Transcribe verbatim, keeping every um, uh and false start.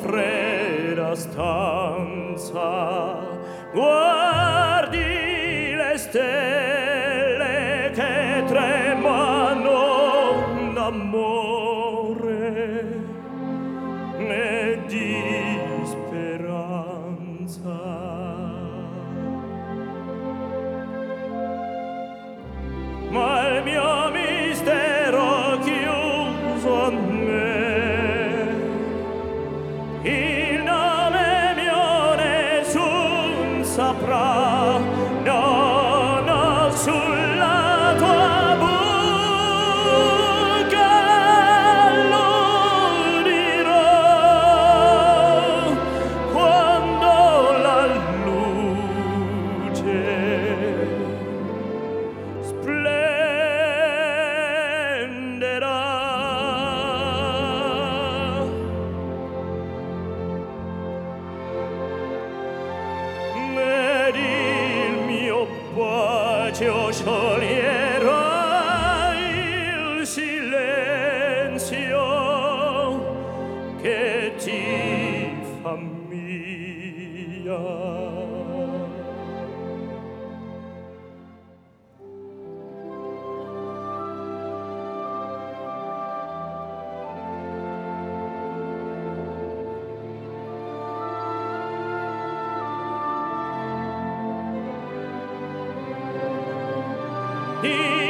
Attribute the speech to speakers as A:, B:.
A: fredda stanza guardi le stelle che tremano d'amore e di speranza. Ma il mio mistero chiuso a me, il nome mio nessun saprà, no, no, sulla tua bocca lo dirò quando la luce splenderà. Ed il mio bacio scioglierà il silenzio che ti fa mia. He